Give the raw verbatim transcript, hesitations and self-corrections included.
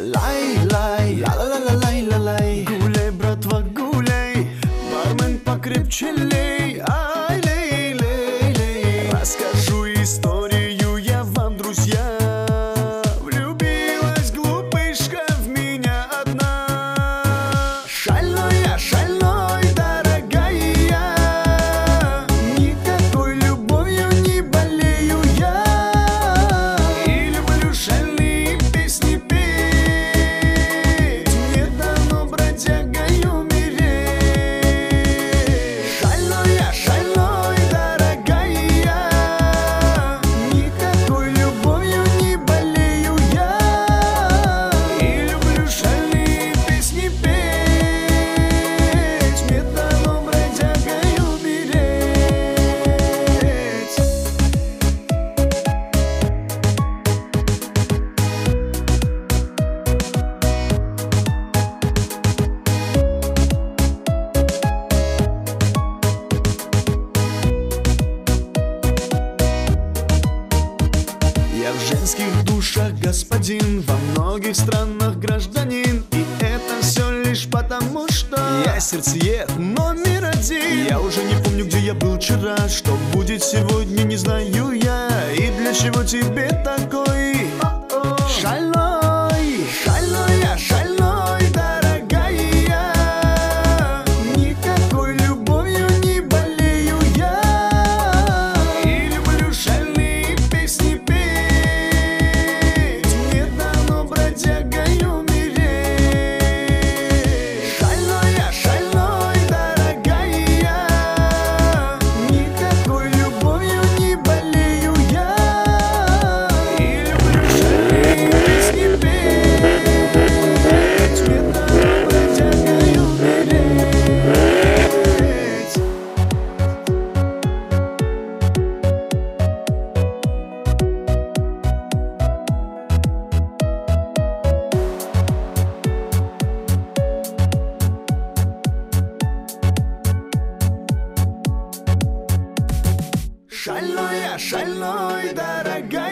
Лай-лай, ла-ла-ла-лай-ла-лай. Гуляй, братва, гуляй, бармен покрепче лей. Ай, лей, лей, лей. Расскажу историю я вам, друзья. Влюбилась глупышка в меня одна. Шальной я, шальной, дорогая, никакой любовью не болею я. И люблю шальные песни петь, не дано бродягой умереть. Шальной я, шальной, дорогая, никакой любовью не болею я. И люблю шальные песни петь, не дано бродягой умереть. Я в женских душах господин, во многих странах гражданин. И это все лишь потому, что я сердцеед номер один. Я уже не помню, где я был вчера, что будет сегодня, не знаю я. И для чего тебе такой шальной? Шальной я, шальной, дорогая, никакой любовью не болею я. И люблю шальные песни петь, не дано бродягой умереть. Шальной я, шальной, дорогая, никакой любовью не болею я. И люблю шальные песни петь, не дано бродягой умереть. Шальной я, шальной, дорогая,